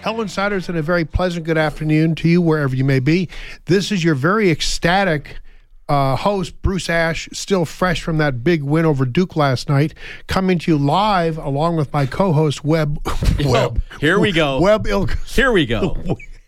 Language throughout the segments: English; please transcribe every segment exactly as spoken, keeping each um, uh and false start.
Hello, Insiders, and a very pleasant good afternoon to you wherever you may be. This is your very ecstatic uh, host, Bruce Ash, still fresh from that big win over Duke last night, coming to you live along with my co-host, Webb. Webb. Oh, here we go. Webb Ilkes. Here we go.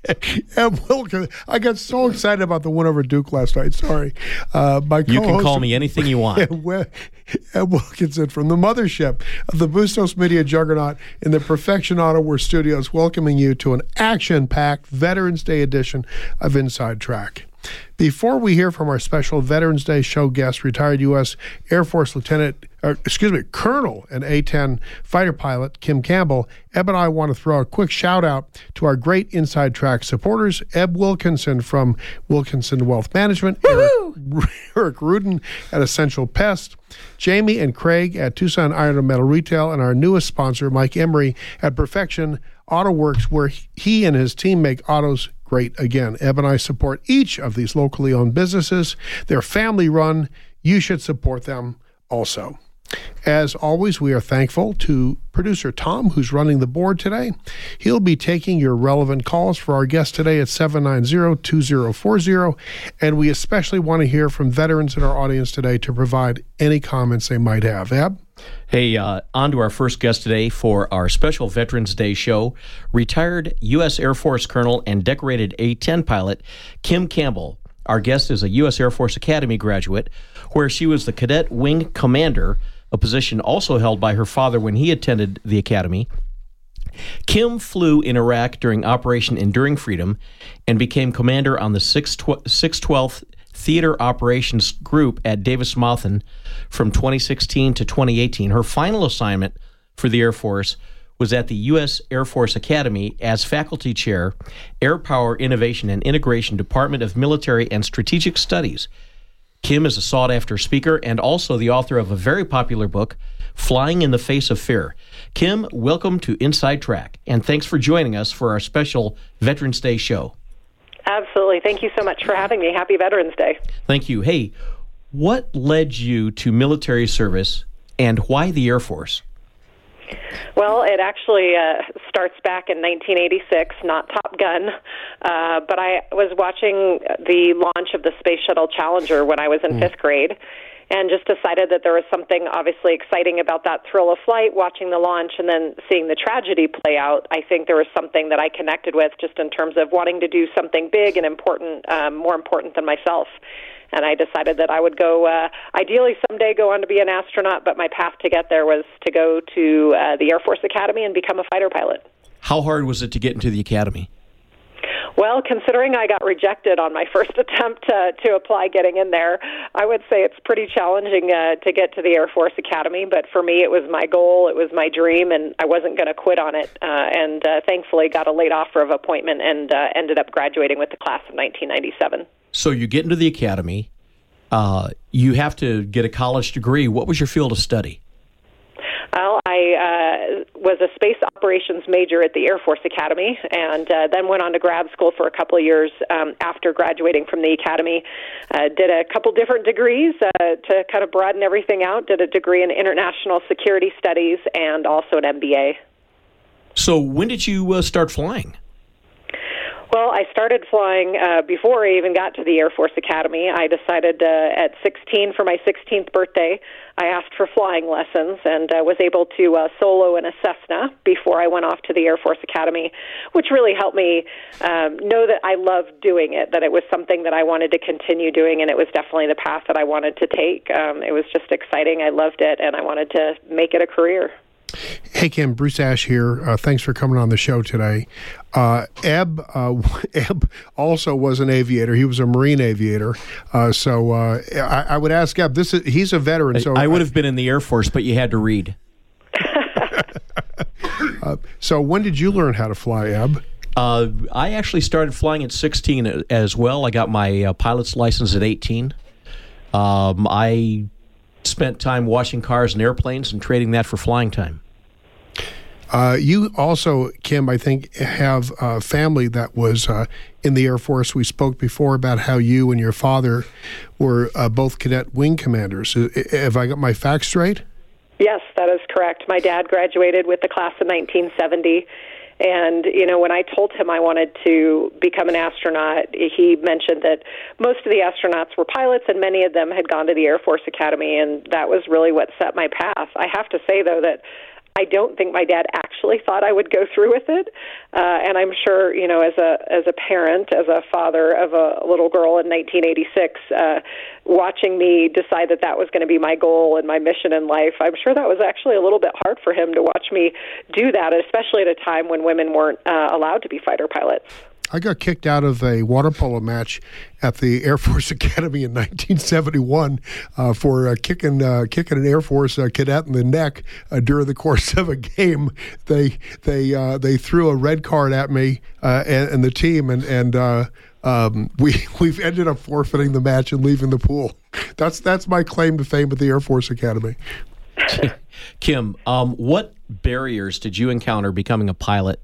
Eb Wilkins. I got so excited about the win over Duke last night. Sorry. Uh, my you co-host, can call me anything you want. Eb, Eb Wilkinson from the mothership of the Bustos Media juggernaut in the Perfection Auto Studios, welcoming you to an action-packed Veterans Day edition of Inside Track. Before we hear from our special Veterans Day show guest, retired U S Air Force Lieutenant, or excuse me, Colonel and A ten fighter pilot Kim Campbell, Eb and I want to throw a quick shout out to our great Inside Track supporters, Eb Wilkinson from Wilkinson Wealth Management, Eric, Eric Rudin at Essential Pest, Jamie and Craig at Tucson Iron and Metal Retail, and our newest sponsor, Mike Emery at Perfection Auto Works, where he and his team make autos great again. Eb and I support each of these locally owned businesses. They're family run. You should support them also. As always, we are thankful to producer Tom, who's running the board today. He'll be taking your relevant calls for our guest today at seven nine zero, two zero four zero. And we especially want to hear from veterans in our audience today to provide any comments they might have. Eb? Hey, uh, on to our first guest today for our special Veterans Day show, retired U S Air Force Colonel and decorated A ten pilot Kim Campbell. Our guest is a U S Air Force Academy graduate, where she was the Cadet Wing Commander, a position also held by her father when he attended the academy. Kim flew in Iraq during Operation Enduring Freedom and became commander on the six twelfth Theater Operations Group at Davis-Monthan from twenty sixteen to twenty eighteen. Her final assignment for the Air Force was at the U S Air Force Academy as faculty chair, Air Power Innovation and Integration, Department of Military and Strategic Studies. Kim is a sought-after speaker and also the author of a very popular book, Flying in the Face of Fear. Kim, welcome to Inside Track, and thanks for joining us for our special Veterans Day show. Absolutely. Thank you so much for having me. Happy Veterans Day. Thank you. Hey, what led you to military service and why the Air Force? Well, it actually uh, starts back in nineteen eighty-six, not Top Gun, uh, but I was watching the launch of the Space Shuttle Challenger when I was in mm. fifth grade, and just decided that there was something obviously exciting about that thrill of flight, watching the launch, and then seeing the tragedy play out. I think there was something that I connected with just in terms of wanting to do something big and important, um, more important than myself. And I decided that I would go, uh, ideally someday go on to be an astronaut, but my path to get there was to go to uh, the Air Force Academy and become a fighter pilot. How hard was it to get into the academy? Well, considering I got rejected on my first attempt uh, to apply getting in there, I would say it's pretty challenging uh, to get to the Air Force Academy. But for me, it was my goal, it was my dream, and I wasn't going to quit on it. Uh, and uh, thankfully got a late offer of appointment and uh, ended up graduating with the class of nineteen ninety-seven. So you get into the academy. Uh, you have to get a college degree. What was your field of study? Well, I uh, was a space operations major at the Air Force Academy, and uh, then went on to grad school for a couple of years um, after graduating from the academy. Uh, did a couple different degrees uh, to kind of broaden everything out. Did a degree in international security studies and also an M B A. So when did you uh, start flying? Well, I started flying uh, before I even got to the Air Force Academy. I decided uh, at sixteen, for my sixteenth birthday, I asked for flying lessons and uh, was able to uh, solo in a Cessna before I went off to the Air Force Academy, which really helped me um, know that I loved doing it, that it was something that I wanted to continue doing, and it was definitely the path that I wanted to take. Um, it was just exciting. I loved it, and I wanted to make it a career. Hey, Kim, Bruce Ash here. Uh, thanks for coming on the show today. Uh, Eb, uh, Eb also was an aviator. He was a Marine aviator. Uh, so uh, I, I would ask Eb, this is, he's a veteran. So I would have been in the Air Force, but you had to read. uh, so when did you learn how to fly, Eb? Uh, I actually started flying at sixteen as well. I got my uh, pilot's license at eighteen. Um, I spent time washing cars and airplanes and trading that for flying time. Uh, you also, Kim, I think, have a family that was uh, in the Air Force. We spoke before about how you and your father were uh, both cadet wing commanders. Have I got my facts straight? Yes, that is correct. My dad graduated with the class of nineteen seventy, And, you know, when I told him I wanted to become an astronaut, he mentioned that most of the astronauts were pilots and many of them had gone to the Air Force Academy, and that was really what set my path. I have to say, though, that I don't think my dad actually thought I would go through with it, uh, and I'm sure, you know, as a as a parent, as a father of a little girl in nineteen eighty-six, uh, watching me decide that that was going to be my goal and my mission in life, I'm sure that was actually a little bit hard for him to watch me do that, especially at a time when women weren't uh, allowed to be fighter pilots. I got kicked out of a water polo match at the Air Force Academy in nineteen seventy-one uh, for uh, kicking uh, kicking an Air Force uh, cadet in the neck uh, during the course of a game. They they uh, they threw a red card at me uh, and, and the team, and and uh, um, we we've ended up forfeiting the match and leaving the pool. That's that's my claim to fame at the Air Force Academy. Kim, um, what barriers did you encounter becoming a pilot?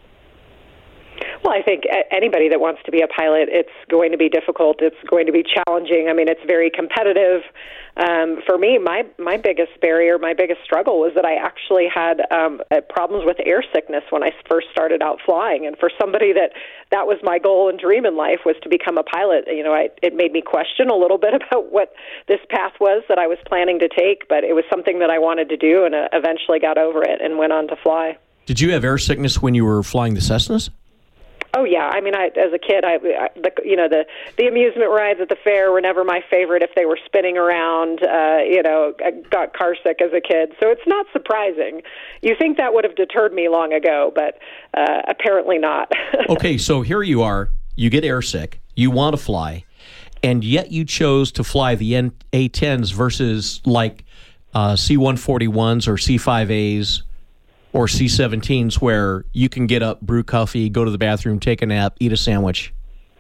Well, I think anybody that wants to be a pilot, it's going to be difficult. It's going to be challenging. I mean, it's very competitive. Um, for me, my my biggest barrier, my biggest struggle was that I actually had um, problems with air sickness when I first started out flying. And for somebody that that was my goal and dream in life, was to become a pilot, you know, I, it made me question a little bit about what this path was that I was planning to take. But it was something that I wanted to do, and uh, eventually got over it and went on to fly. Did you have air sickness when you were flying the Cessnas? Oh yeah, I mean, I, as a kid, I, I the, you know, the the amusement rides at the fair were never my favorite if they were spinning around. Uh, you know, I got car sick as a kid, so it's not surprising. You think that would have deterred me long ago, but uh, apparently not. Okay, so here you are. You get airsick. You want to fly, and yet you chose to fly the A tens versus like uh, C one forty-ones or C five A's. Or C seventeens, where you can get up, brew coffee, go to the bathroom, take a nap, eat a sandwich,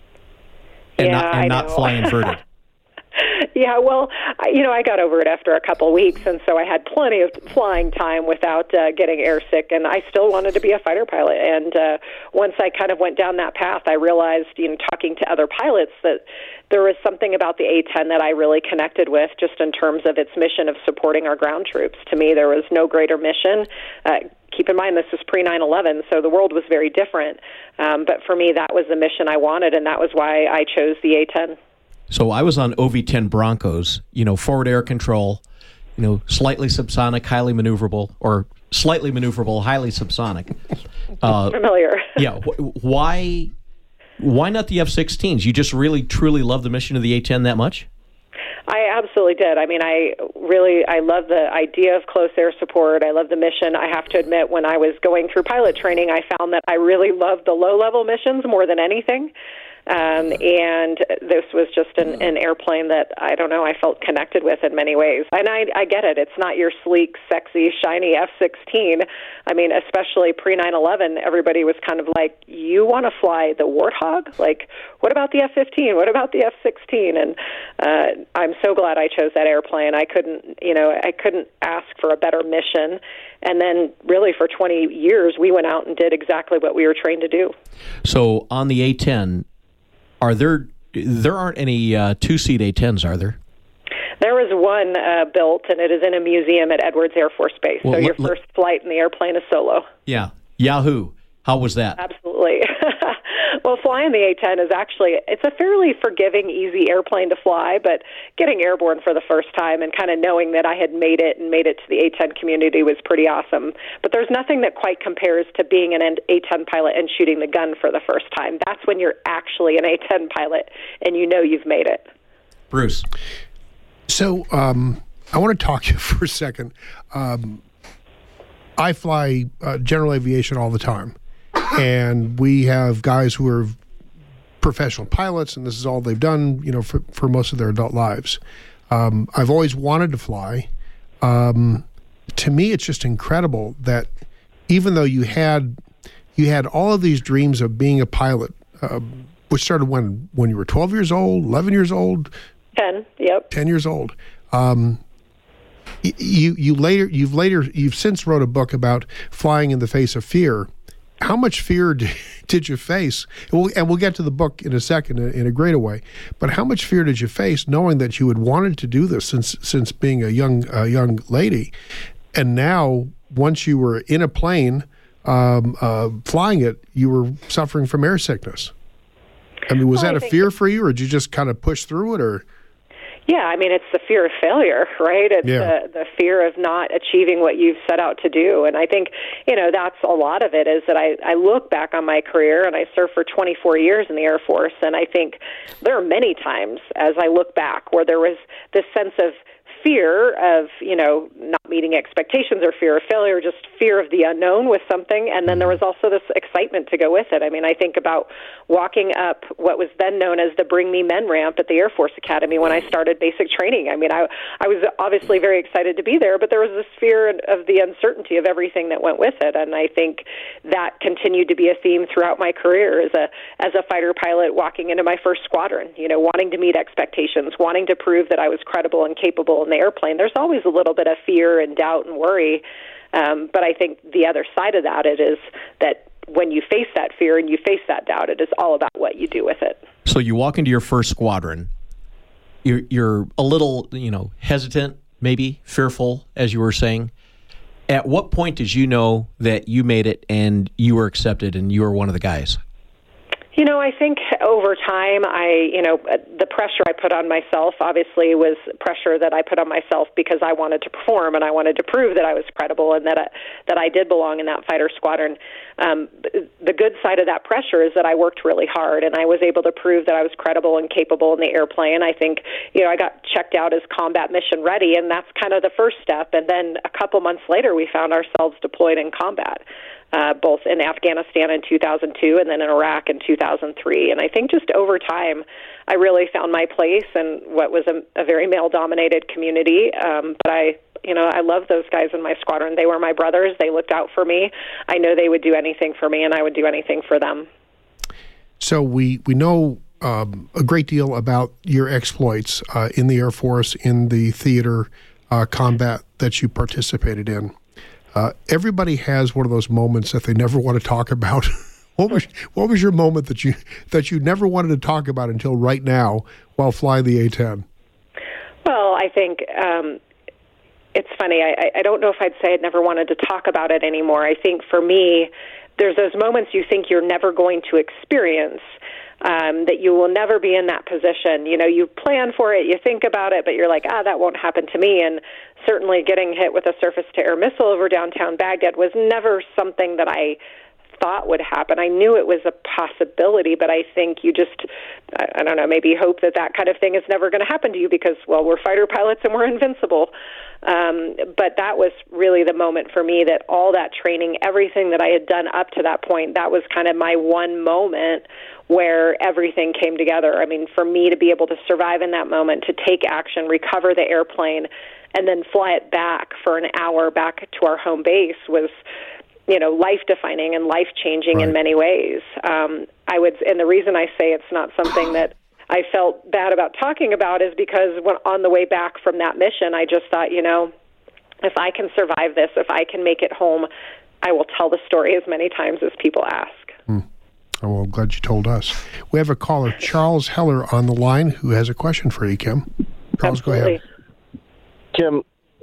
and yeah, not, and I not know. fly inverted. Yeah, well, I, you know, I got over it after a couple of weeks, and so I had plenty of flying time without uh, getting airsick, and I still wanted to be a fighter pilot. And uh, once I kind of went down that path, I realized, you know, talking to other pilots, that there was something about the A ten that I really connected with, just in terms of its mission of supporting our ground troops. To me, there was no greater mission. Uh, keep in mind, this was pre nine eleven, so the world was very different. Um, but for me, that was the mission I wanted, and that was why I chose the A ten. So I was on O V ten Broncos, you know, forward air control, you know, slightly subsonic, highly maneuverable, or slightly maneuverable, highly subsonic. Uh, Familiar. Yeah. Wh- why why not the F sixteens? You just really, truly love the mission of the A ten that much? I absolutely did. I mean, I really, I love the idea of close air support. I love the mission. I have to admit, when I was going through pilot training, I found that I really loved the low-level missions more than anything. Um, and this was just an, an airplane that, I don't know, I felt connected with in many ways. And I, I get it. It's not your sleek, sexy, shiny F sixteen. I mean, especially pre nine eleven, everybody was kind of like, you want to fly the Warthog? Like, what about the F fifteen? What about the F sixteen? And uh, I'm so glad I chose that airplane. I couldn't, you know, I couldn't ask for a better mission. And then really for twenty years, we went out and did exactly what we were trained to do. So on the A ten, Are there there aren't any uh, two-seat A tens, are there? There was one uh, built, and it is in a museum at Edwards Air Force Base. Well, so your let, first flight in the airplane is solo. Yeah. Yahoo! How was that? Absolutely. Well, flying the A ten is actually, it's a fairly forgiving, easy airplane to fly, but getting airborne for the first time and kind of knowing that I had made it and made it to the A ten community was pretty awesome. But there's nothing that quite compares to being an A ten pilot and shooting the gun for the first time. That's when you're actually an A ten pilot and you know you've made it. Bruce. So um, I want to talk to you for a second. Um, I fly uh, general aviation all the time. And we have guys who are professional pilots, and this is all they've done, you know, for, for most of their adult lives. Um, I've always wanted to fly. Um, to me, it's just incredible that even though you had you had all of these dreams of being a pilot, uh, which started when when you were twelve years old, eleven years old, ten, yep, ten years old. Um, you you later you've later you've since wrote a book about flying in the face of fear. How much fear did you face? And we'll, and we'll get to the book in a second in a greater way. But how much fear did you face, knowing that you had wanted to do this since since being a young a young lady, and now once you were in a plane, um, uh, flying it, you were suffering from air sickness. I mean, was well, that I a fear for you, or did you just kind of push through it, or? Yeah, I mean, it's the fear of failure, right? It's Yeah. the, the fear of not achieving what you've set out to do. And I think, you know, that's a lot of it is that I, I look back on my career, and I served for twenty-four years in the Air Force, and I think there are many times as I look back where there was this sense of fear of, you know, not meeting expectations or fear of failure, just fear of the unknown with something. And then there was also this excitement to go with it. I mean, I think about walking up what was then known as the Bring Me Men ramp at the Air Force Academy when I started basic training. I mean, I, I was obviously very excited to be there, but there was this fear of the uncertainty of everything that went with it. And I think that continued to be a theme throughout my career as a, as a fighter pilot walking into my first squadron, you know, wanting to meet expectations, wanting to prove that I was credible and capable in the airplane. There's always a little bit of fear and doubt and worry, um, but I think the other side of that it is that when you face that fear and you face that doubt, it is all about what you do with it. So you walk into your first squadron, you're, you're a little, you know, hesitant, maybe fearful, as you were saying. At what point did you know that you made it and you were accepted and you were one of the guys? You know, I think over time, I, you know, the pressure I put on myself obviously was pressure that I put on myself because I wanted to perform and I wanted to prove that I was credible and that I, that I did belong in that fighter squadron. Um, the good side of that pressure is that I worked really hard and I was able to prove that I was credible and capable in the airplane. I think, you know, I got checked out as combat mission ready, and that's kind of the first step. And then a couple months later, we found ourselves deployed in combat. Uh, both in Afghanistan in two thousand two and then in Iraq in two thousand three. And I think just over time, I really found my place in what was a, a very male-dominated community. Um, but I, you know, I love those guys in my squadron. They were my brothers. They looked out for me. I know they would do anything for me, and I would do anything for them. So we, we know um, a great deal about your exploits uh, in the Air Force, in the theater uh, combat that you participated in. Uh, everybody has one of those moments that they never want to talk about. what was what was your moment that you that you never wanted to talk about until right now while flying the A ten? Well, I think um, it's funny. I, I don't know if I'd say I'd never wanted to talk about it anymore. I think for me, there's those moments you think you're never going to experience. Um, that you will never be in that position. You know, you plan for it, you think about it, but you're like, ah, that won't happen to me. And certainly getting hit with a surface-to-air missile over downtown Baghdad was never something that I thought would happen. I knew it was a possibility, but I think you just, I don't know, maybe hope that that kind of thing is never going to happen to you because, well, we're fighter pilots and we're invincible. Um, but that was really the moment for me that all that training, everything that I had done up to that point, that was kind of my one moment where everything came together. I mean, for me to be able to survive in that moment, to take action, recover the airplane, and then fly it back for an hour back to our home base was, you know, life-defining and life-changing right. in many ways. Um, I would, and the reason I say it's not something that I felt bad about talking about is because when on the way back from that mission, I just thought, you know, if I can survive this, if I can make it home, I will tell the story as many times as people ask. Hmm. Oh, well, I'm glad you told us. We have a caller, Charles Heller, on the line who has a question for you, Kim. Charles, Absolutely. go ahead. Kim,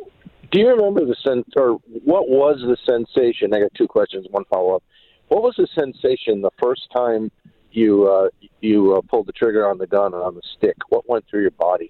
do you remember the sense, or what was the sensation? I got two questions, one follow-up. What was the sensation the first time you uh, you uh, pulled the trigger on the gun or on the stick? What went through your body?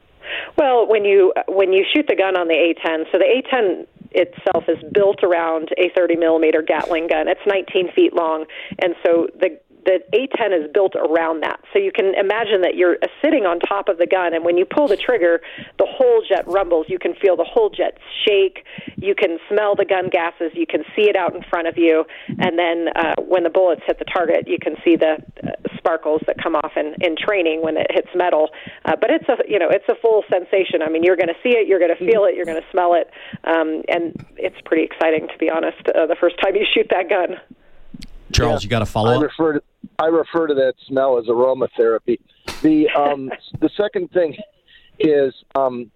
Well, when you when you shoot the gun on the A ten, so the A ten itself is built around a thirty millimeter Gatling gun. It's nineteen feet long, and so the the A ten is built around that. So you can imagine that you're sitting on top of the gun, and when you pull the trigger, the whole jet rumbles. You can feel the whole jet shake. You can smell the gun gases. You can see it out in front of you. And then uh, when the bullets hit the target, you can see the uh, sparkles that come off in, in training when it hits metal. Uh, but it's a you know it's a full sensation. I mean, you're going to see it, you're going to feel it, you're going to smell it, um, and it's pretty exciting, to be honest, uh, the first time you shoot that gun. Charles, Yeah. you got to follow I up? refer to I refer to that smell as aromatherapy. The um, the second thing is, um,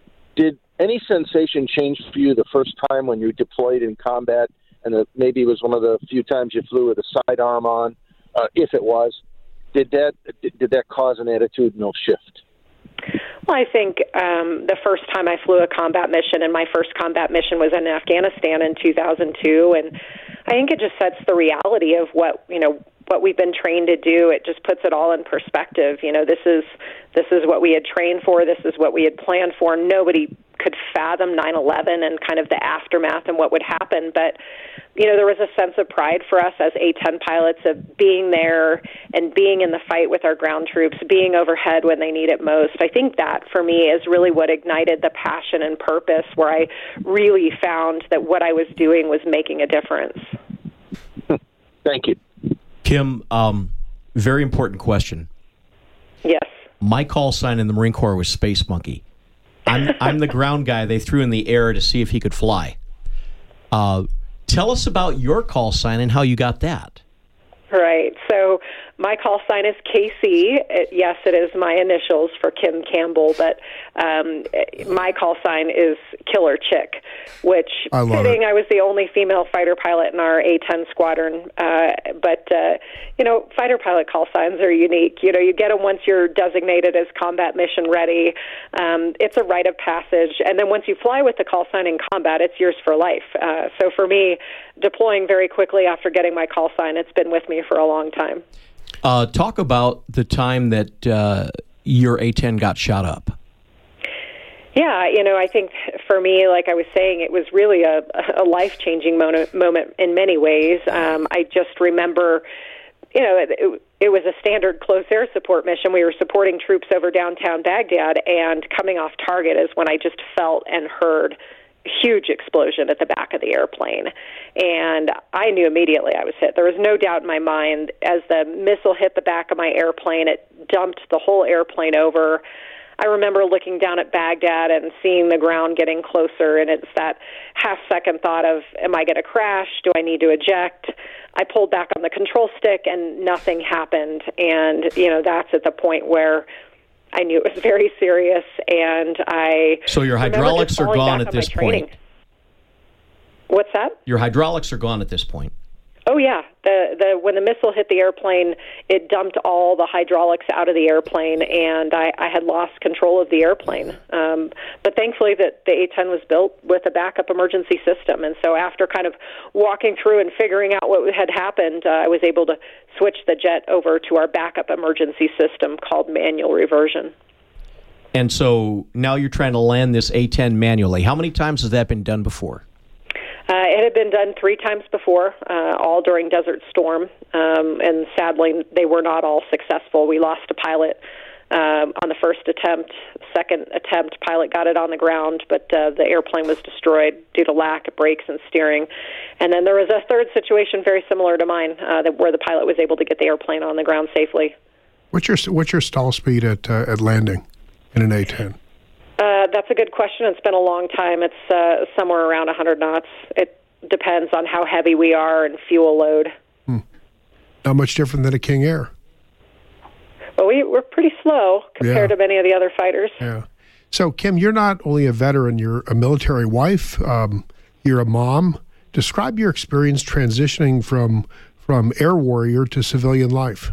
did any sensation change for you the first time when you deployed in combat, and the, maybe it was one of the few times you flew with a sidearm on? Uh, if it was, did that did, did that cause an attitudinal shift? Well, I think um, the first time I flew a combat mission, and my first combat mission was in Afghanistan in two thousand two, and I think it just sets the reality of what, you know, what we've been trained to do. It just puts it all in perspective. You know, this is this is what we had trained for. This is what we had planned for. Nobody could fathom nine eleven and kind of the aftermath and what would happen. But, you know, there was a sense of pride for us as A ten pilots of being there and being in the fight with our ground troops, being overhead when they need it most. I think that, for me, is really what ignited the passion and purpose, where I really found that what I was doing was making a difference. Thank you. Kim, um, very important question. Yes. My call sign in the Marine Corps was Space Monkey. I'm, I'm the ground guy they threw in the air to see if he could fly. Uh, tell us about your call sign and how you got that. Right. So my call sign is K C. It, yes, it is my initials for Kim Campbell, but um, my call sign is Killer Chick, which, I love fitting, it. I was the only female fighter pilot in our A ten squadron. Uh, but, uh, you know, fighter pilot call signs are unique. You know, you get them once you're designated as combat mission ready. Um, it's a rite of passage. And then once you fly with the call sign in combat, it's yours for life. Uh, so for me, deploying very quickly after getting my call sign, it's been with me for a long time. Uh, talk about the time that uh, your A ten got shot up. Yeah, you know, I think for me, like I was saying, it was really a, a life-changing moment, moment in many ways. Um, I just remember, you know, it, it was a standard close air support mission. We were supporting troops over downtown Baghdad, and coming off target is when I just felt and heard huge explosion at the back of the airplane. And I knew immediately I was hit. There was no doubt in my mind. As the missile hit the back of my airplane, it dumped the whole airplane over. I remember looking down at Baghdad and seeing the ground getting closer, and it's that half-second thought of, am I going to crash? Do I need to eject? I pulled back on the control stick, and nothing happened. And, you know, that's at the point where I knew it was very serious, and I... So your hydraulics are gone at this point. What's that? Your hydraulics are gone at this point. Oh, yeah. The the when the missile hit the airplane, it dumped all the hydraulics out of the airplane, and I, I had lost control of the airplane. Um, but thankfully, that the A ten was built with a backup emergency system, and so after kind of walking through and figuring out what had happened, uh, I was able to switch the jet over to our backup emergency system called manual reversion. And so now you're trying to land this A ten manually. How many times has that been done before? Uh, it had been done three times before, uh, all during Desert Storm, um, and sadly, they were not all successful. We lost a pilot um, on the first attempt. Second attempt, pilot got it on the ground, but uh, the airplane was destroyed due to lack of brakes and steering. And then there was a third situation very similar to mine, uh, that, where the pilot was able to get the airplane on the ground safely. What's your what's your stall speed at uh, at landing in an A ten? Uh, that's a good question. It's been a long time. It's uh, somewhere around one hundred knots. It depends on how heavy we are and fuel load. Hmm. Not much different than a King Air. Well, we, we're pretty slow compared Yeah. to many of the other fighters. Yeah. So, Kim, you're not only a veteran, you're a military wife, um, you're a mom. Describe your experience transitioning from from air warrior to civilian life.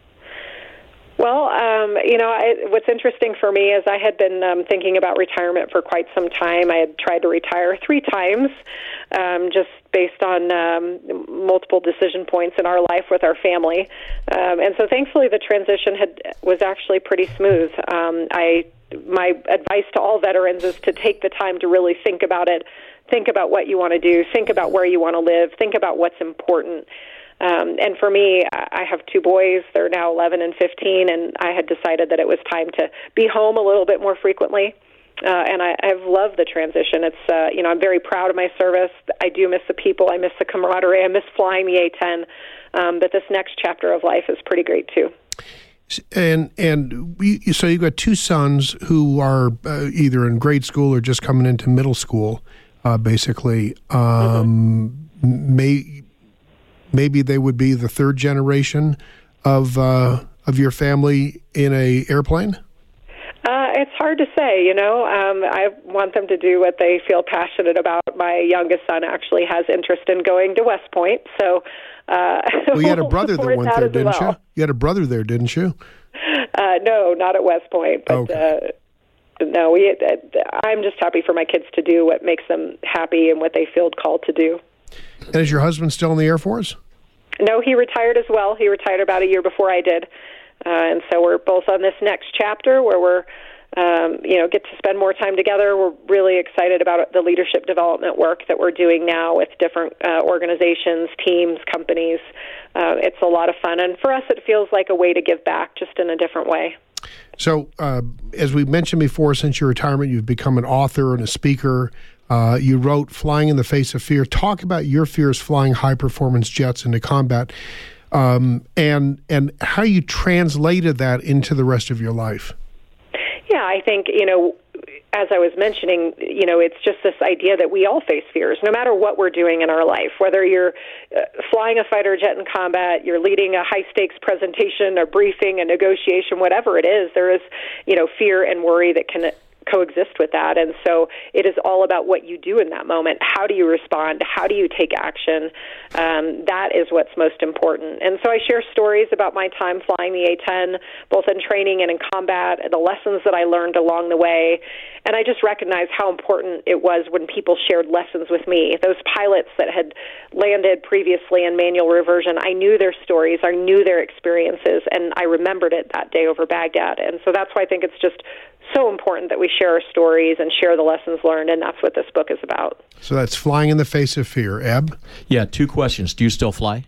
Well, um, you know, I, what's interesting for me is I had been um, thinking about retirement for quite some time. I had tried to retire three times, um, just based on um, multiple decision points in our life with our family. Um, and so thankfully the transition had was actually pretty smooth. Um, I my advice to all veterans is to take the time to really think about it, think about what you want to do, think about where you want to live, think about what's important. Um, and for me, I have two boys. They're now eleven and fifteen, and I had decided that it was time to be home a little bit more frequently. Uh, and I, I've loved the transition. It's, uh, you know, I'm very proud of my service. I do miss the people. I miss the camaraderie. I miss flying the A ten. Um, but this next chapter of life is pretty great, too. And and we, so you've got two sons who are uh, either in grade school or just coming into middle school, uh, basically. Um, mm-hmm. may, maybe they would be the third generation of uh, of your family in a airplane? Uh, it's hard to say, you know. Um, I want them to do what they feel passionate about. My youngest son actually has interest in going to West Point, so... Uh, well, you had a brother that went that there, didn't well. you? You had a brother there, didn't you? Uh, Uh, no, not at West Point, but okay. uh, no, we. Uh, I'm just happy for my kids to do what makes them happy and what they feel called to do. And is your husband still in the Air Force? No, he retired as well. He retired about a year before I did, uh, and so we're both on this next chapter where we're, um, you know, get to spend more time together. We're really excited about the leadership development work that we're doing now with different uh, organizations, teams, companies. Uh, it's a lot of fun, and for us, it feels like a way to give back, just in a different way. So, uh, as we mentioned before, since your retirement, you've become an author and a speaker. Uh, you wrote Flying in the Face of Fear. Talk about your fears flying high-performance jets into combat, um, and and how you translated that into the rest of your life. Yeah, I think, you know, as I was mentioning, you know, it's just this idea that we all face fears, no matter what we're doing in our life, whether you're uh, flying a fighter jet in combat, you're leading a high-stakes presentation, a briefing, a negotiation, whatever it is, there is, you know, fear and worry that can coexist with that. And so it is all about what you do in that moment. How do you respond? How do you take action? Um, that is what's most important. And so I share stories about my time flying the A ten, both in training and in combat, and the lessons that I learned along the way. And I just recognize how important it was when people shared lessons with me. Those pilots that had landed previously in manual reversion, I knew their stories, I knew their experiences, and I remembered it that day over Baghdad. And so that's why I think it's just so important that we share our stories and share the lessons learned, and that's what this book is about. So that's Flying in the Face of Fear. Eb? Yeah, two questions. Do you still fly?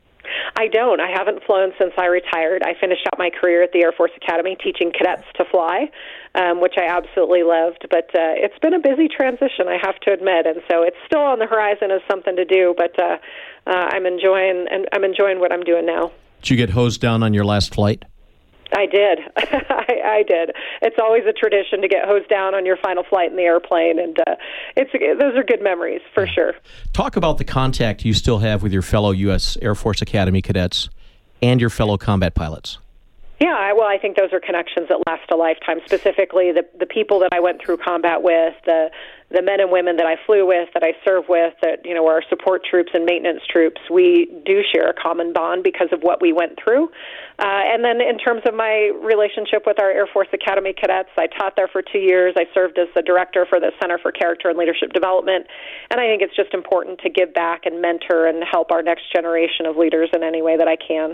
I don't. I haven't flown since I retired. I finished out my career at the Air Force Academy teaching cadets to fly, um, which I absolutely loved. But uh, it's been a busy transition, I have to admit, and so it's still on the horizon as something to do. But uh, uh, I'm enjoying and I'm enjoying what I'm doing now. Did you get hosed down on your last flight? I did. I, I did. It's always a tradition to get hosed down on your final flight in the airplane, and uh, it's those are good memories for sure. Talk about the contact you still have with your fellow U S Air Force Academy cadets and your fellow combat pilots. Yeah, I, well, I think those are connections that last a lifetime. Specifically, the the people that I went through combat with, the the men and women that I flew with, that I serve with, that you know are our support troops and maintenance troops. We do share a common bond because of what we went through. Uh, and then in terms of my relationship with our Air Force Academy cadets, I taught there for two years. I served as the director for the Center for Character and Leadership Development. And I think it's just important to give back and mentor and help our next generation of leaders in any way that I can.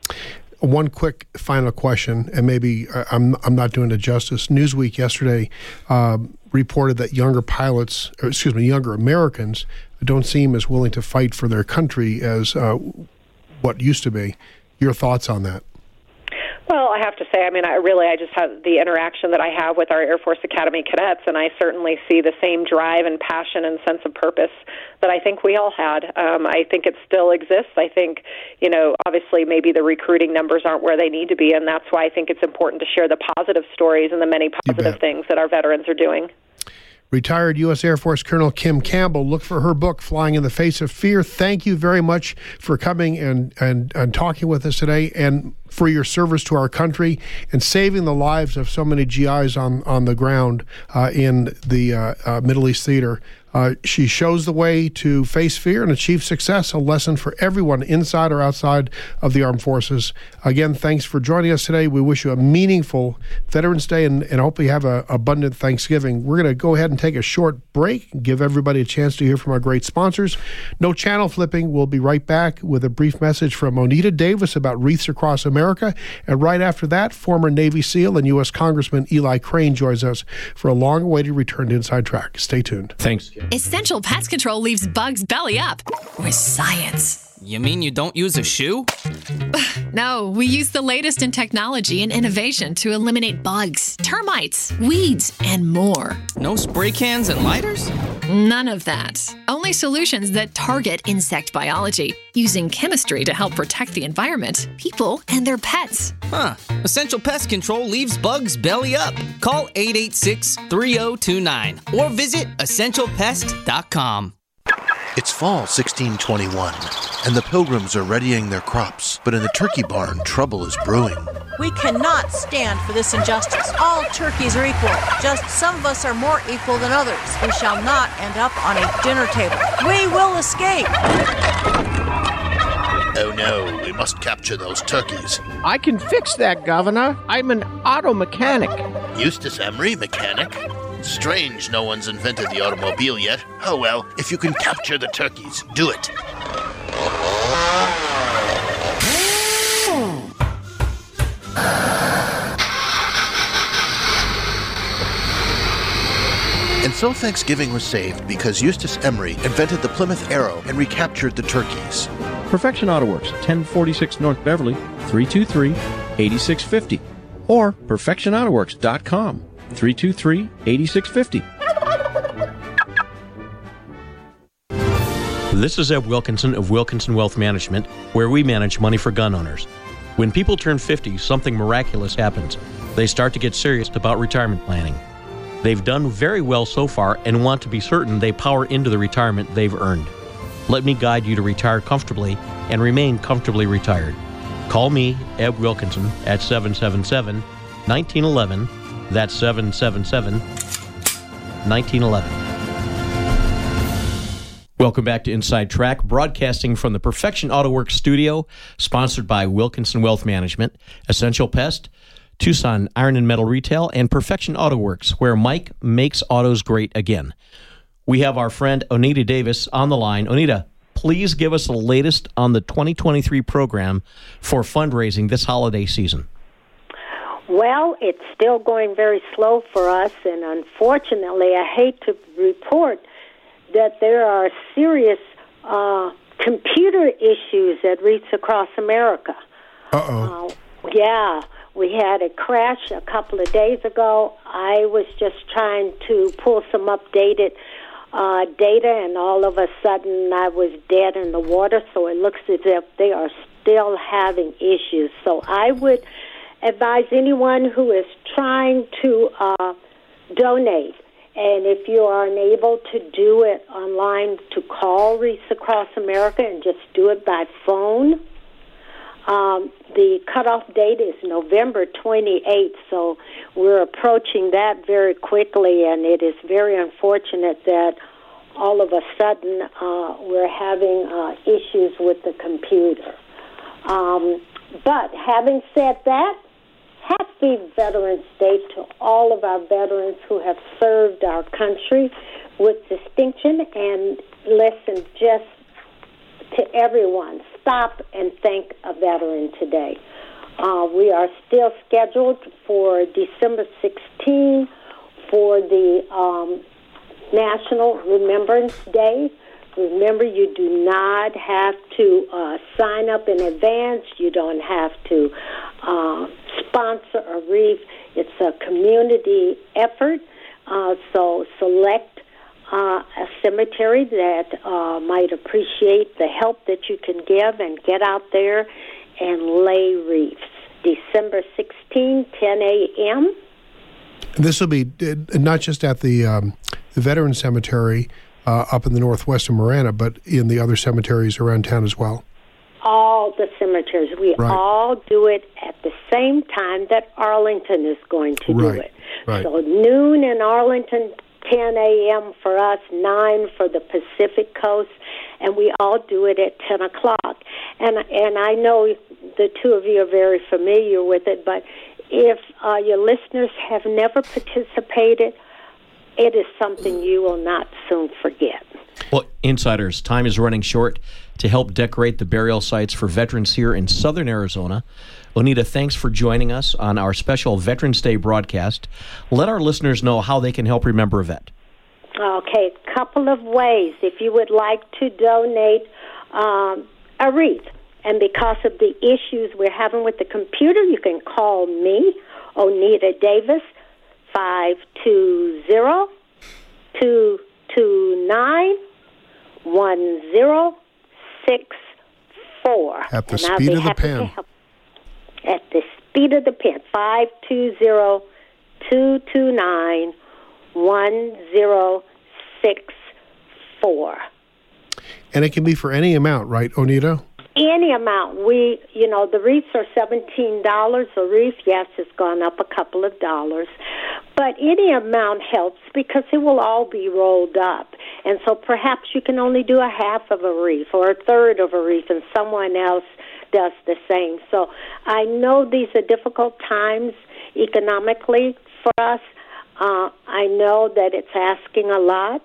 One quick final question, and maybe uh, I'm I'm not doing it justice. Newsweek yesterday uh, reported that younger pilots, or excuse me, younger Americans don't seem as willing to fight for their country as uh, what used to be. Your thoughts on that? Well, I have to say, I mean, I really, I just have the interaction that I have with our Air Force Academy cadets, and I certainly see the same drive and passion and sense of purpose that I think we all had. Um, I think it still exists. I think, you know, obviously maybe the recruiting numbers aren't where they need to be, and that's why I think it's important to share the positive stories and the many positive things that our veterans are doing. Retired U S Air Force Colonel Kim Campbell. Look for her book, Flying in the Face of Fear. Thank you very much for coming and, and, and talking with us today, and for your service to our country and saving the lives of so many G Is on, on the ground uh, in the uh, uh, Middle East theater. Uh, she shows the way to face fear and achieve success, a lesson for everyone inside or outside of the armed forces. Again, thanks for joining us today. We wish you a meaningful Veterans Day and, and hope you have an abundant Thanksgiving. We're going to go ahead and take a short break and give everybody a chance to hear from our great sponsors. No channel flipping. We'll be right back with a brief message from Onita Davis about Wreaths Across America. And right after that, former Navy SEAL and U S Congressman Eli Crane joins us for a long-awaited return to Inside Track. Stay tuned. Thanks. Essential Pest Control leaves bugs belly up with science. You mean you don't use a shoe? No, we use the latest in technology and innovation to eliminate bugs, termites, weeds, and more. No spray cans and lighters? None of that. Only solutions that target insect biology, using chemistry to help protect the environment, people, and their pets. Huh. Essential Pest Control leaves bugs belly up. Call eight eight six, three oh two nine or visit essential pest dot com. It's fall sixteen twenty-one, and the Pilgrims are readying their crops. But in the turkey barn, trouble is brewing. We cannot stand for this injustice. All turkeys are equal. Just some of us are more equal than others. We shall not end up on a dinner table. We will escape. Oh no, we must capture those turkeys. I can fix that, Governor. I'm an auto mechanic. Eustace Emery, mechanic? Strange no one's invented the automobile yet. Oh well, if you can capture the turkeys, do it. And so Thanksgiving was saved because Eustace Emery invented the Plymouth Arrow and recaptured the turkeys. Perfection Auto Works, ten forty-six North Beverly, three two three, eight six five zero. Or perfection auto works dot com, three two three, eight six five zero. This is Ed Wilkinson of Wilkinson Wealth Management, where we manage money for gun owners. When people turn fifty, something miraculous happens. They start to get serious about retirement planning. They've done very well so far and want to be certain they power into the retirement they've earned. Let me guide you to retire comfortably and remain comfortably retired. Call me, Ed Wilkinson, at seven seven seven, one nine one one. That's seven seven seven, one nine one one. Welcome back to Inside Track, broadcasting from the Perfection Auto Works studio, sponsored by Wilkinson Wealth Management, Essential Pest, Tucson Iron and Metal Retail, and Perfection Auto Works, where Mike makes autos great again. We have our friend Onita Davis on the line. Onita, please give us the latest on the twenty twenty-three program for fundraising this holiday season. Well, it's still going very slow for us, and unfortunately, I hate to report that there are serious uh, computer issues at Wreaths Across America. Uh-oh. Uh, yeah. We had a crash a couple of days ago. I was just trying to pull some updated uh, data, and all of a sudden I was dead in the water, so it looks as if they are still having issues. So I would advise anyone who is trying to uh, donate, and if you are unable to do it online, to call Wreaths Across America and just do it by phone. Um, the cutoff date is November twenty-eighth, so we're approaching that very quickly, and it is very unfortunate that all of a sudden uh, we're having uh, issues with the computer. Um, but having said that, happy Veterans Day to all of our veterans who have served our country with distinction. And listen, just to everyone, stop and thank a veteran today. Uh, we are still scheduled for December sixteenth for the um, National Remembrance Day. Remember, you do not have to uh, sign up in advance. You don't have to uh, sponsor a wreath. It's a community effort. Uh, so select Uh, a cemetery that uh, might appreciate the help that you can give, and get out there and lay wreaths. December sixteenth, ten a.m. This will be uh, not just at the, um, the Veteran Cemetery uh, up in the northwest of Marana, but in the other cemeteries around town as well. All the cemeteries. We right. all do it at the same time that Arlington is going to right. do it. Right. So noon in Arlington, ten a.m. for us, nine for the Pacific Coast, and we all do it at ten o'clock. And and I know the two of you are very familiar with it, but if uh, your listeners have never participated, it is something you will not soon forget. Well, insiders, time is running short. To help decorate the burial sites for veterans here in southern Arizona, Onita, thanks for joining us on our special Veterans Day broadcast. Let our listeners know how they can help remember a vet. Okay, couple of ways. If you would like to donate um, a wreath, and because of the issues we're having with the computer, you can call me, Onita Davis, five two zero, two two nine, one zero six four. At the speed of the pen. At the speed of the pen, five two zero, two two nine, one zero six four. And it can be for any amount, right, Onita? any amount. We, you know, the wreaths are seventeen dollars a wreath. Yes, it's gone up a couple of dollars. But any amount helps because it will all be rolled up. And so perhaps you can only do a half of a wreath or a third of a wreath and someone else does the same. So I know these are difficult times economically for us. Uh, I know that it's asking a lot.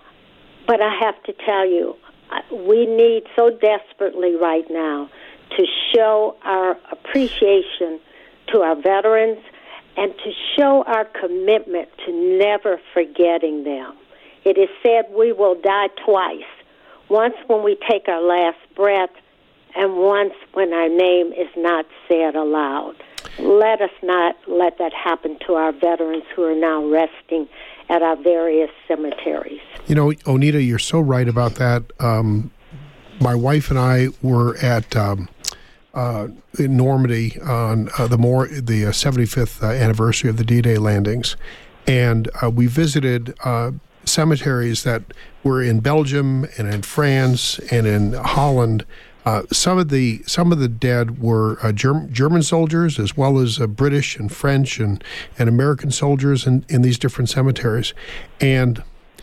But I have to tell you, we need so desperately right now to show our appreciation to our veterans and to show our commitment to never forgetting them. It is said we will die twice, once when we take our last breath and once when our name is not said aloud. Let us not let that happen to our veterans who are now resting at our various cemeteries. You know, Onita, you're so right about that. Um, my wife and I were at um, uh, in Normandy on uh, the more the uh, seventy-fifth uh, anniversary of the D-Day landings, and uh, we visited uh, cemeteries that were in Belgium and in France and in Holland. Uh, some of the some of the dead were uh, Germ- German soldiers, as well as uh, British and French and, and American soldiers in, in these different cemeteries. And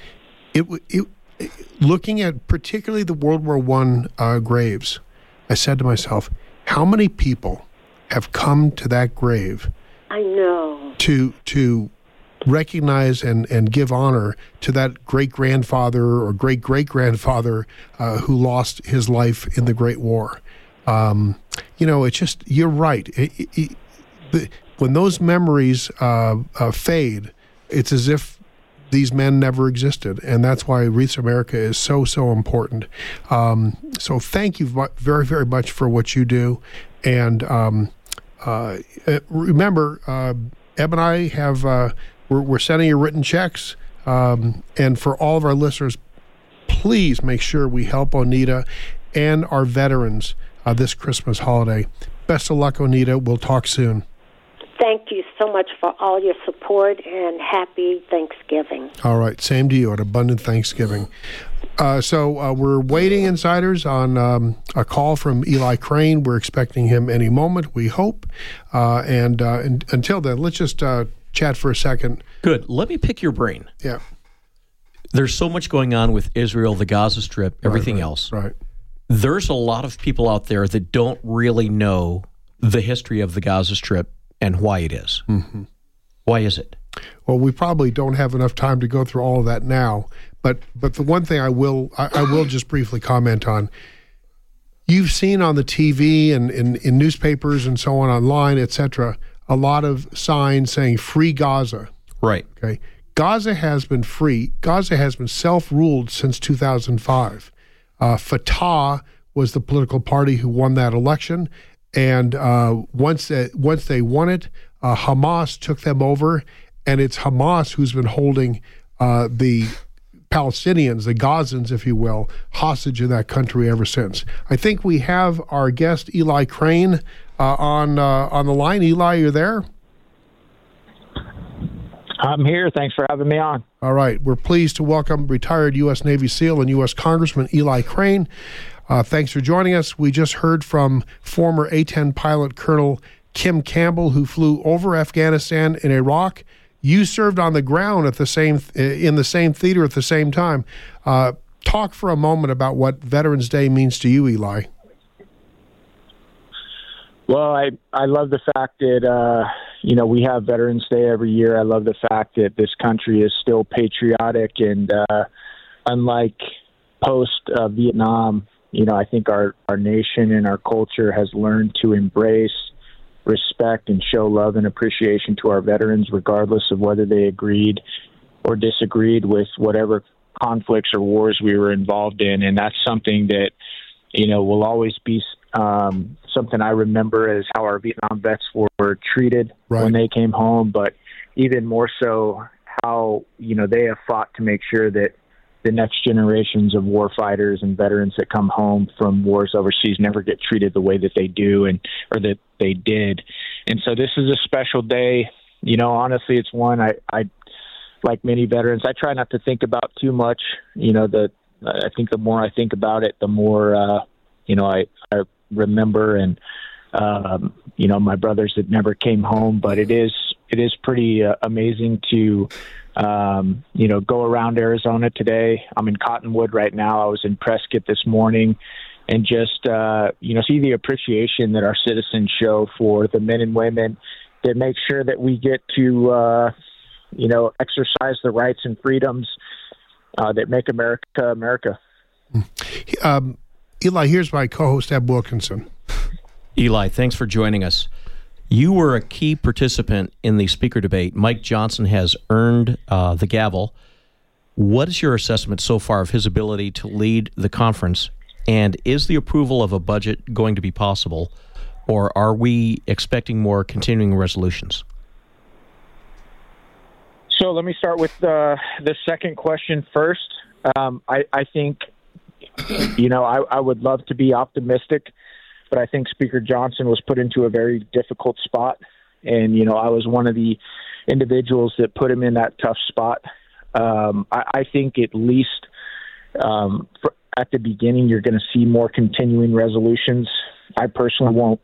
it, it looking at particularly the World War One uh, graves, I said to myself, how many people have come to that grave? I know to to. recognize and, and give honor to that great-grandfather or great-great-grandfather uh, who lost his life in the Great War. Um, you know, it's just, you're right. It, it, it, the, when those memories uh, uh, fade, it's as if these men never existed, and that's why Wreaths America is so, so important. Um, so thank you very, very much for what you do. And um, uh, remember, uh, Eb and I have... Uh, We're, we're sending you written checks. Um, and for all of our listeners, please make sure we help Onita and our veterans uh, this Christmas holiday. Best of luck, Onita. We'll talk soon. Thank you so much for all your support, and happy Thanksgiving. All right. Same to you. An abundant Thanksgiving. Uh, so uh, we're waiting, insiders, on um, a call from Eli Crane. We're expecting him any moment, we hope. Uh, and, uh, and until then, let's just... Uh, chat for a second. Good. Let me pick your brain. Yeah. There's so much going on with Israel, the Gaza Strip, everything right, right, else. Right. There's a lot of people out there that don't really know the history of the Gaza Strip and why it is. Mm-hmm. Why is it? Well, we probably don't have enough time to go through all of that now. But but the one thing I will I, I will just briefly comment on, you've seen on the T V and in, in newspapers and so on online, et cetera, a lot of signs saying free Gaza. Right. Okay. Gaza has been free. Gaza has been self-ruled since two thousand five. Uh, Fatah was the political party who won that election. And uh, once, they, once they won it, uh, Hamas took them over. And it's Hamas who's been holding uh, the Palestinians, the Gazans, if you will, hostage in that country ever since. I think we have our guest, Eli Crane, Uh, on uh, on the line. Eli, you there? I'm here. Thanks for having me on. All right. We're pleased to welcome retired U S Navy SEAL and U S Congressman Eli Crane. Uh, thanks for joining us. We just heard from former A ten pilot Colonel Kim Campbell, who flew over Afghanistan and Iraq. You served on the ground at the same in the same theater at the same time. Uh, talk for a moment about what Veterans Day means to you, Eli. Well, I, I love the fact that, uh, you know, we have Veterans Day every year. I love the fact that this country is still patriotic. And uh, unlike post-Vietnam, uh, you know, I think our, our nation and our culture has learned to embrace, respect, and show love and appreciation to our veterans, regardless of whether they agreed or disagreed with whatever conflicts or wars we were involved in. And that's something that, you know, will always be um, something I remember as how our Vietnam vets were treated right. when they came home, but even more so how, you know, they have fought to make sure that the next generations of war fighters and veterans that come home from wars overseas never get treated the way that they do and or that they did. And so this is a special day. You know, honestly, it's one I, I like many veterans, I try not to think about too much. You know, the I think the more I think about it, the more uh, you know, I, I remember, and, um, you know, my brothers that never came home, but it is, it is pretty uh, amazing to, um, you know, go around Arizona today. I'm in Cottonwood right now. I was in Prescott this morning, and just, uh, you know, see the appreciation that our citizens show for the men and women that make sure that we get to, uh, you know, exercise the rights and freedoms uh, that make America America. Um, Eli, here's my co-host, Eb Wilkinson. Eli, thanks for joining us. You were a key participant in the speaker debate. Mike Johnson has earned uh, the gavel. What is your assessment so far of his ability to lead the conference? And is the approval of a budget going to be possible, or are we expecting more continuing resolutions? So let me start with uh, the second question first. Um, I, I think, you know, I, I would love to be optimistic, but I think Speaker Johnson was put into a very difficult spot. And, you know, I was one of the individuals that put him in that tough spot. Um, I, I think at least um, for, at the beginning, you're going to see more continuing resolutions. I personally won't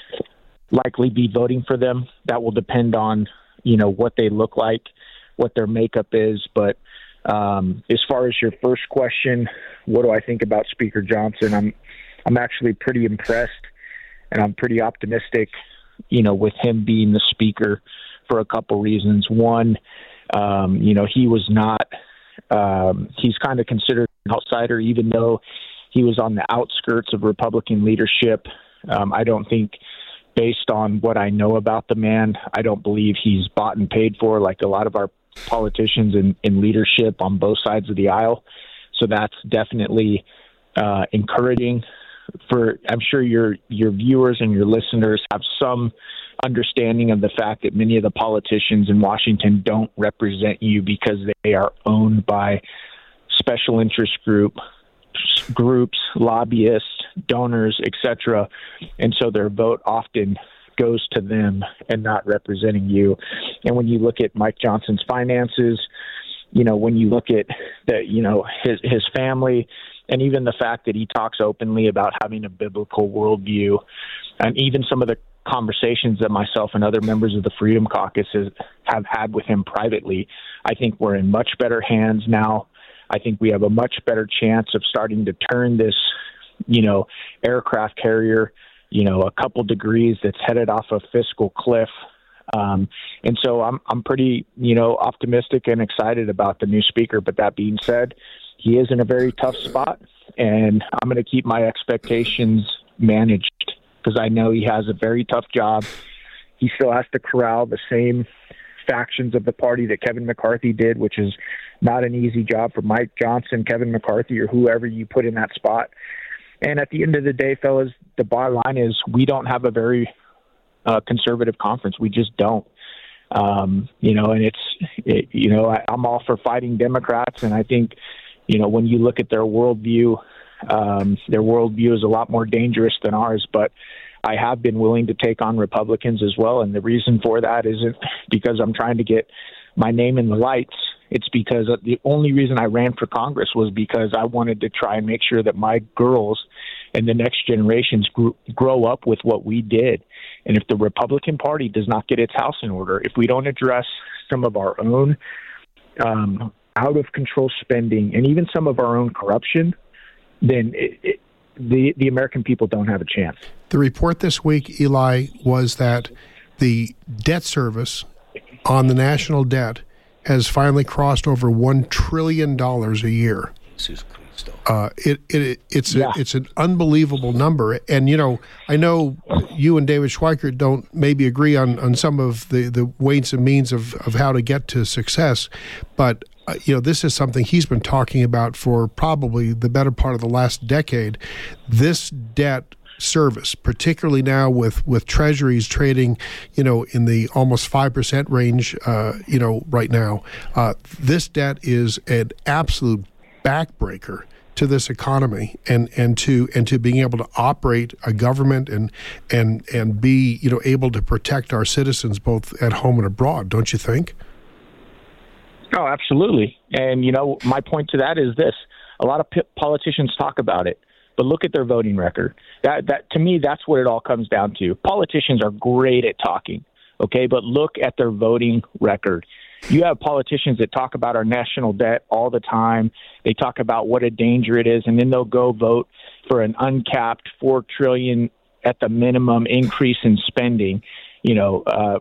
likely be voting for them. That will depend on, you know, what they look like, what their makeup is. But um, as far as your first question, what do I think about Speaker Johnson? I'm I'm actually pretty impressed, and I'm pretty optimistic, you know, with him being the speaker for a couple reasons. One, um, you know, he was not, um, he's kind of considered an outsider, even though he was on the outskirts of Republican leadership. Um, I don't think, based on what I know about the man, I don't believe he's bought and paid for like a lot of our politicians in, in leadership on both sides of the aisle. So that's definitely uh, encouraging. For I'm sure your your viewers and your listeners have some understanding of the fact that many of the politicians in Washington don't represent you because they are owned by special interest group groups, lobbyists, donors, et cetera. And so their vote often goes to them and not representing you. And when you look at Mike Johnson's finances, you know, when you look at the, you know, his his family, and even the fact that he talks openly about having a biblical worldview, and even some of the conversations that myself and other members of the Freedom Caucus has, have had with him privately, I think we're in much better hands now. I think we have a much better chance of starting to turn this, you know, aircraft carrier, you know, a couple degrees that's headed off a fiscal cliff. Um, and so I'm I'm pretty, you know, optimistic and excited about the new speaker. But that being said, he is in a very tough spot, and I'm going to keep my expectations managed because I know he has a very tough job. He still has to corral the same factions of the party that Kevin McCarthy did, which is not an easy job for Mike Johnson, Kevin McCarthy, or whoever you put in that spot. And at the end of the day, fellas, the bottom line is we don't have a very uh, conservative conference. We just don't. Um, you know, and it's, it, you know, I, I'm all for fighting Democrats, and I think, you know, when you look at their worldview, um, their worldview is a lot more dangerous than ours. But I have been willing to take on Republicans as well. And the reason for that isn't because I'm trying to get my name in the lights. It's because the only reason I ran for Congress was because I wanted to try and make sure that my girls and the next generations grew, grow up with what we did. And if the Republican Party does not get its house in order, if we don't address some of our own um, out-of-control spending and even some of our own corruption, then it, it, the the American people don't have a chance. The report this week, Eli, was that the debt service on the national debt has finally crossed over one trillion dollars a year. Uh, it, it it's yeah. a, it's an unbelievable number, and you know I know you and David Schweikert don't maybe agree on, on some of the, the ways and means of, of how to get to success, but uh, you know this is something he's been talking about for probably the better part of the last decade. This debt service, particularly now with, with treasuries trading, you know, in the almost five percent range, uh, you know, right now, uh, this debt is an absolute backbreaker to this economy and, and to and to being able to operate a government and and and be, you know, able to protect our citizens both at home and abroad, don't you think? Oh, absolutely. And, you know, my point to that is this. A lot of p- politicians talk about it. but look at their voting record. That that to me, that's what it all comes down to. Politicians are great at talking, okay, but look at their voting record. You have politicians that talk about our national debt all the time. They talk about what a danger it is, and then they'll go vote for an uncapped four trillion dollars at the minimum increase in spending. You know, uh,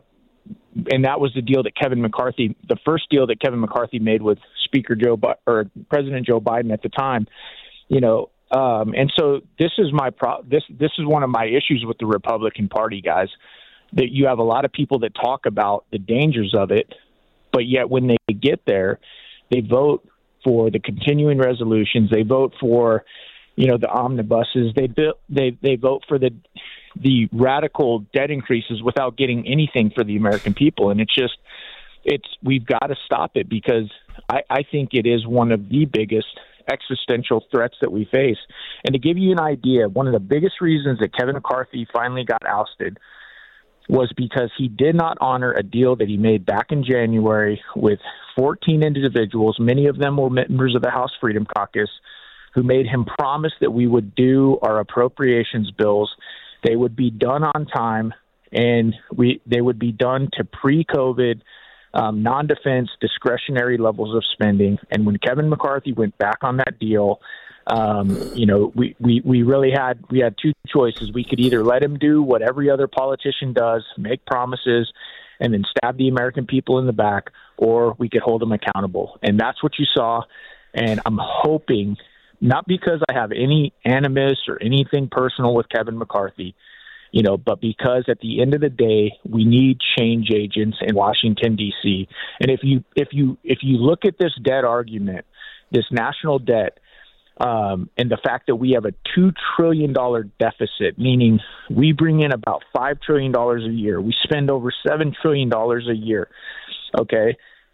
and that was the deal that Kevin McCarthy, the first deal that Kevin McCarthy made with Speaker Joe Bi- or President Joe Biden at the time. You know, um, and so this is my pro- this this is one of my issues with the Republican Party, guys. That you have a lot of people that talk about the dangers of it, but yet when they get there, they vote for the continuing resolutions. They vote for, you know, the omnibuses. They they they vote for the the radical debt increases without getting anything for the American people. And it's just, it's we've got to stop it, because I, I think it is one of the biggest existential threats that we face. And to give you an idea, one of the biggest reasons that Kevin McCarthy finally got ousted was because he did not honor a deal that he made back in January with fourteen individuals. Many of them were members of the House Freedom Caucus, who made him promise that we would do our appropriations bills. They would be done on time, and we they would be done to pre-COVID, um, non-defense, discretionary levels of spending. And when Kevin McCarthy went back on that deal, um, you know, we, we, we really had we had two choices. We could either let him do what every other politician does, make promises, and then stab the American people in the back, or we could hold them accountable. And that's what you saw. And I'm hoping, not because I have any animus or anything personal with Kevin McCarthy, you know, but because at the end of the day, we need change agents in Washington, D C. And if you if you if you look at this debt argument, this national debt, um, and the fact that we have a two trillion dollars deficit, meaning we bring in about five trillion dollars a year, we spend over seven trillion dollars a year, okay?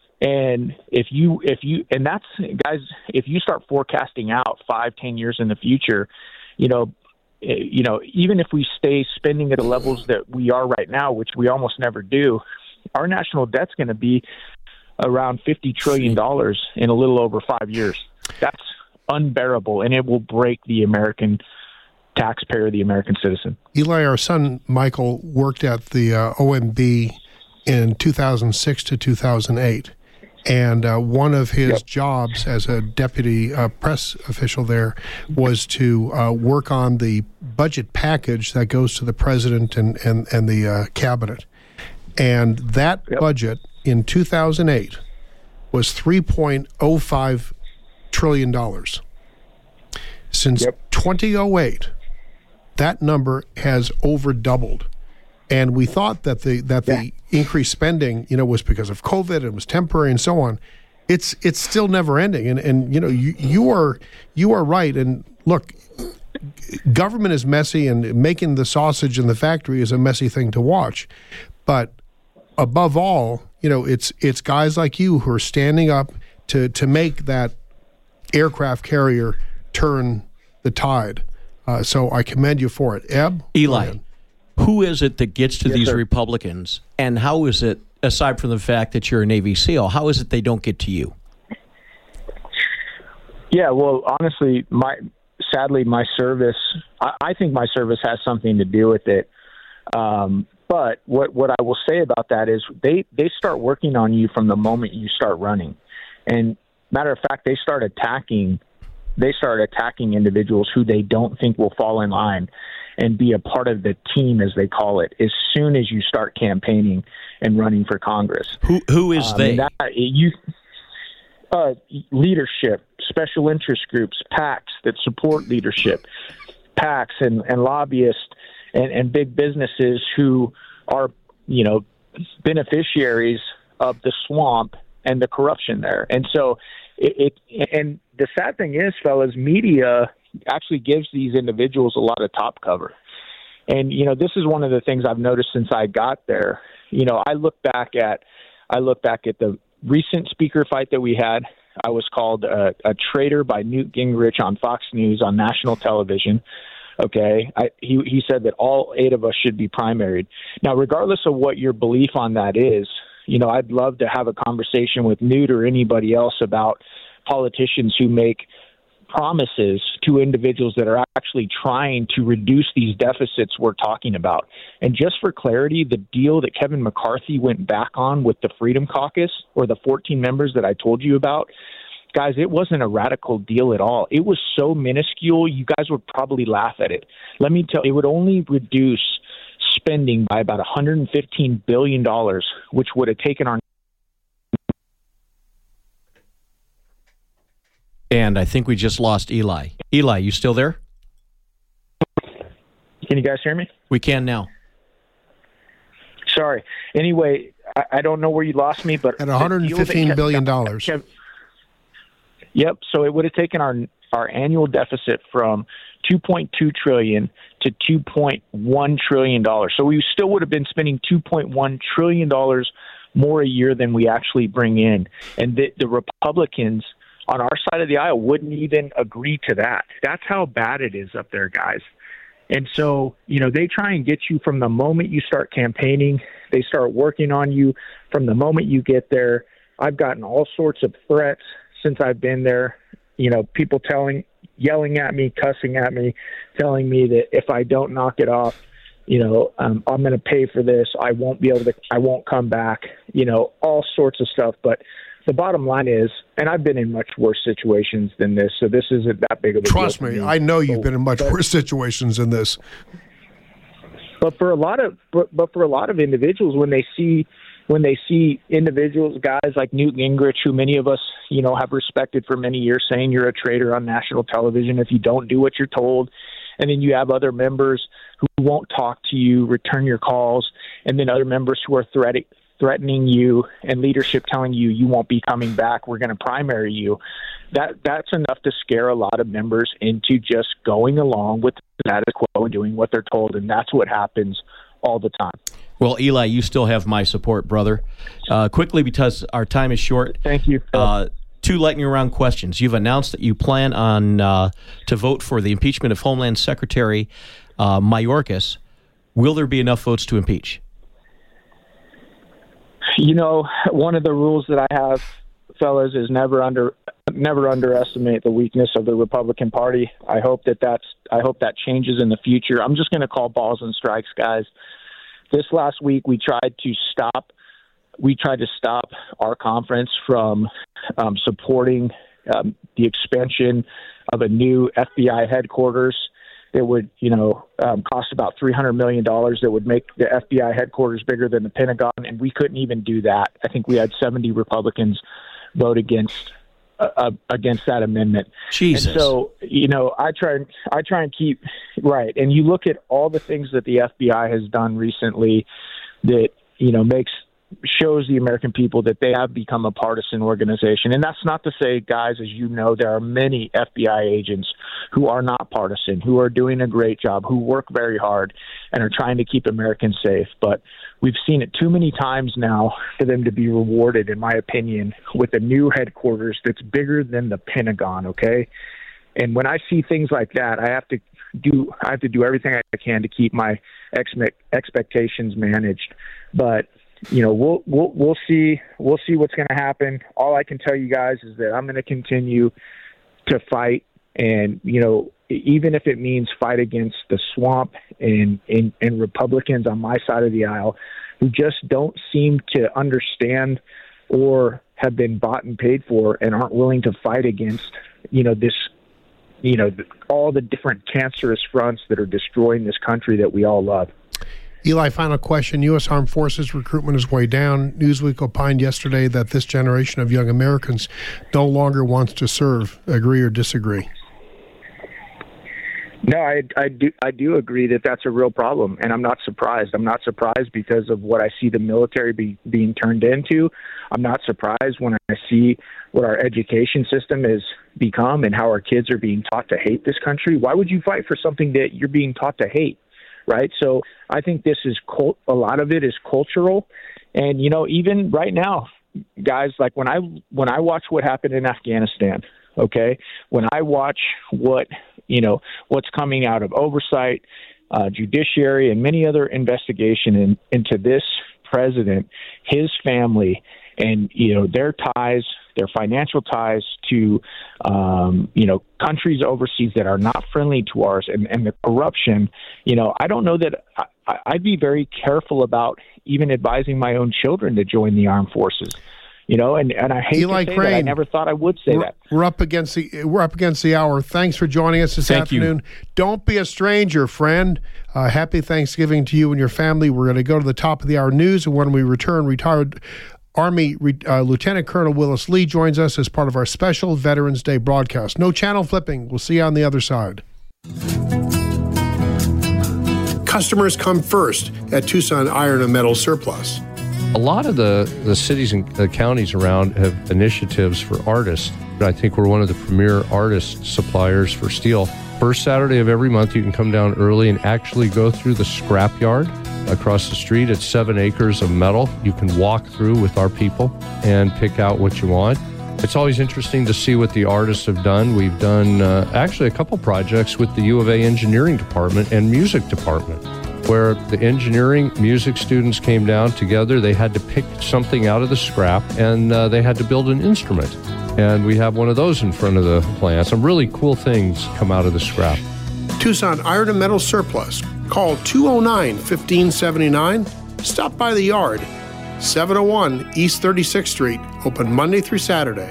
And if you, if you, and that's, guys, if you start forecasting out five, ten years in the future, you know, you know, even if we stay spending at the levels that we are right now, which we almost never do, our national debt's going to be around fifty trillion dollars in a little over five years. That's unbearable, and it will break the American taxpayer, the American citizen. Eli, our son Michael worked at the uh, O M B in two thousand six to two thousand eight. And uh, one of his yep. jobs as a deputy uh, press official there was to uh, work on the budget package that goes to the president and, and, and the uh, cabinet. And that yep. budget in two thousand eight was three point oh five trillion dollars. Since yep. twenty oh eight, that number has over doubled. And we thought that the that yeah. the increased spending, you know, was because of COVID, it was temporary and so on. It's it's still never ending. And and you know, you you are you are right. And look, government is messy, and making the sausage in the factory is a messy thing to watch. But above all, you know, it's it's guys like you who are standing up to to make that aircraft carrier turn the tide. Uh, so I commend you for it. Eb? Eli, who is it that gets to yes, these sir. Republicans, and how is it, aside from the fact that you're a Navy SEAL, how is it they don't get to you? Yeah, well, honestly, my sadly, my service, I, I think my service has something to do with it. Um, but what, what I will say about that is they, they start working on you from the moment you start running. And matter of fact, they start attacking, they start attacking individuals who they don't think will fall in line and be a part of the team, as they call it, as soon as you start campaigning and running for Congress. Who who is um, they? That, you, uh, leadership, special interest groups, PACs that support leadership, PACs and, and lobbyists and, and big businesses who are, you know, beneficiaries of the swamp and the corruption there. And so it, it and the sad thing is, fellas, media actually gives these individuals a lot of top cover. And, you know, this is one of the things I've noticed since I got there. You know, I look back at, I look back at the recent speaker fight that we had. I was called a, a traitor by Newt Gingrich on Fox News on national television. Okay. I, he, he said that all eight of us should be primaried. Now, regardless of what your belief on that is, you know, I'd love to have a conversation with Newt or anybody else about politicians who make promises to individuals that are actually trying to reduce these deficits we're talking about. And just for clarity, the deal that Kevin McCarthy went back on with the Freedom Caucus, or the fourteen members that I told you about, guys, it wasn't a radical deal at all. It was so minuscule, you guys would probably laugh at it. Let me tell you, it would only reduce spending by about one hundred fifteen billion dollars, which would have taken our... And I think we just lost Eli. Eli, you still there? Can you guys hear me? We can now. Sorry. Anyway, I, I don't know where you lost me, but... At one hundred fifteen billion dollars. Kept, yep, so it would have taken our our annual deficit from two point two trillion dollars to two point one trillion dollars. So we still would have been spending two point one trillion dollars more a year than we actually bring in. And the, the Republicans on our side of the aisle wouldn't even agree to that. That's how bad it is up there, guys. And so, you know, they try and get you from the moment you start campaigning. They start working on you from the moment you get there. I've gotten all sorts of threats since I've been there. You know, people telling, yelling at me, cussing at me, telling me that if I don't knock it off, you know, um, I'm going to pay for this. I won't be able to, I won't come back, you know, all sorts of stuff. But the bottom line is, and I've been in much worse situations than this, so this isn't that big of a Trust deal. me, I know you've been in much but, worse situations than this. But for a lot of, but, but for a lot of individuals, when they see, when they see individuals, guys like Newt Gingrich, who many of us, you know, have respected for many years, saying you're a traitor on national television if you don't do what you're told, and then you have other members who won't talk to you, return your calls, and then other members who are threatening. threatening you and leadership telling you you won't be coming back, we're going to primary you, that that's enough to scare a lot of members into just going along with the status quo and doing what they're told, and that's what happens all the time. Well, Eli, you still have my support, brother. Uh, quickly, because our time is short. Thank you. Uh, two lightning round questions. You've announced that you plan on uh, to vote for the impeachment of Homeland Secretary uh, Mayorkas. Will there be enough votes to impeach? You know, one of the rules that I have, fellas, is never under never underestimate the weakness of the Republican Party. I hope that that's I hope that changes in the future. I'm just going to call balls and strikes, guys. This last week, we tried to stop. We tried to stop our conference from um, supporting um, the expansion of a new F B I headquarters. It would, you know, um, cost about three hundred million dollars. That would make the F B I headquarters bigger than the Pentagon, and we couldn't even do that. I think we had seventy Republicans vote against uh, against that amendment. Jesus. And so, you know, I try I try and keep right. And you look at all the things that the F B I has done recently that, you know, makes shows the American people that they have become a partisan organization. And that's not to say, guys, as you know, there are many F B I agents who are not partisan, who are doing a great job, who work very hard and are trying to keep Americans safe. But we've seen it too many times now for them to be rewarded, in my opinion, with a new headquarters that's bigger than the Pentagon, okay? And when I see things like that, I have to do I have to do everything I can to keep my ex- expectations managed. But you know, we'll we'll we'll see we'll see what's going to happen. All I can tell you guys is that I'm going to continue to fight, and you know, even if it means fight against the swamp and and, and Republicans on my side of the aisle who just don't seem to understand or have been bought and paid for and aren't willing to fight against, you know, this, you know, all the different cancerous fronts that are destroying this country that we all love. Eli, final question. U S Armed Forces recruitment is way down. Newsweek opined yesterday that this generation of young Americans no longer wants to serve. Agree or disagree? No, I, I do I do agree that that's a real problem, and I'm not surprised. I'm not surprised because of what I see the military be, being turned into. I'm not surprised when I see what our education system has become and how our kids are being taught to hate this country. Why would you fight for something that you're being taught to hate? Right. So I think this is cult- a lot of it is cultural. And, you know, even right now, guys, like when I when I watch what happened in Afghanistan, OK, when I watch what, you know, what's coming out of oversight, uh, judiciary and many other investigation in, into this president, his family and, you know, their ties their financial ties to, um, you know, countries overseas that are not friendly to ours, and, and the corruption, you know, I don't know that I, I'd be very careful about even advising my own children to join the armed forces. You know, and, and I hate Eli to say Crane, that. I never thought I would say we're, that. We're up against the we're up against the hour. Thanks for joining us this Thank afternoon. You. Don't be a stranger, friend. Uh, happy Thanksgiving to you and your family. We're going to go to the top of the hour news, and when we return, retired Army uh, Lieutenant Colonel Willis Lee joins us as part of our special Veterans Day broadcast. No channel flipping. We'll see you on the other side. Customers come first at Tucson Iron and Metal Surplus. A lot of the, the cities and the counties around have initiatives for artists. I think we're one of the premier artist suppliers for steel. First Saturday of every month, you can come down early and actually go through the scrap yard across the street. It's seven acres of metal. You can walk through with our people and pick out what you want. It's always interesting to see what the artists have done. We've done uh, actually a couple projects with the U of A engineering department and music department, where the engineering music students came down together. They had to pick something out of the scrap, and uh, they had to build an instrument. And we have one of those in front of the plant. Some really cool things come out of the scrap. Tucson Iron and Metal Surplus. Call two oh nine, fifteen seventy-nine. Stop by the yard. seven oh one East thirty-sixth Street. Open Monday through Saturday.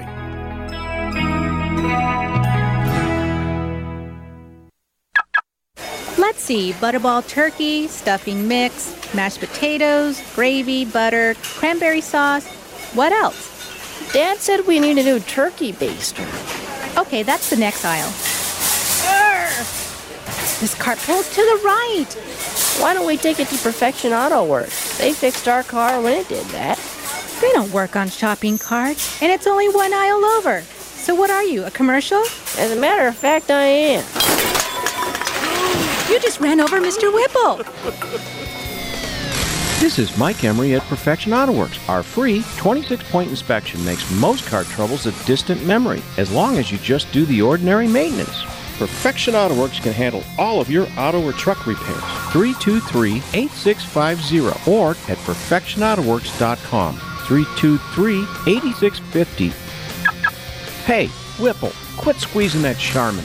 Let's see, butterball turkey, stuffing mix, mashed potatoes, gravy, butter, cranberry sauce. What else? Dad said we need a new turkey baster. Okay, that's the next aisle. Urgh. This cart pulls to the right. Why don't we take it to Perfection Auto Works? They fixed our car when it did that. They don't work on shopping carts, and it's only one aisle over. So what are you, a commercial? As a matter of fact, I am. You just ran over Mister Whipple. This is Mike Emery at Perfection Auto Works. Our free twenty-six point inspection makes most car troubles a distant memory, as long as you just do the ordinary maintenance. Perfection Auto Works can handle all of your auto or truck repairs. three two three, eight six five zero or at perfection auto works dot com. three two three, eight six five zero. Hey, Whipple, quit squeezing that Charmin.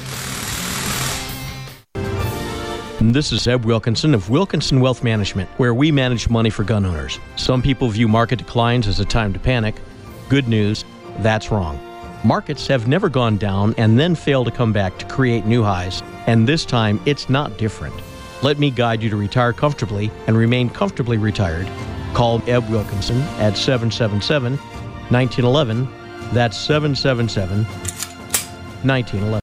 This is Eb Wilkinson of Wilkinson Wealth Management, where we manage money for gun owners. Some people view market declines as a time to panic. Good news, that's wrong. Markets have never gone down and then fail to come back to create new highs, and this time it's not different. Let me guide you to retire comfortably and remain comfortably retired. Call Eb Wilkinson at seven seven seven, one nine one one. That's seven seven seven, one nine one one.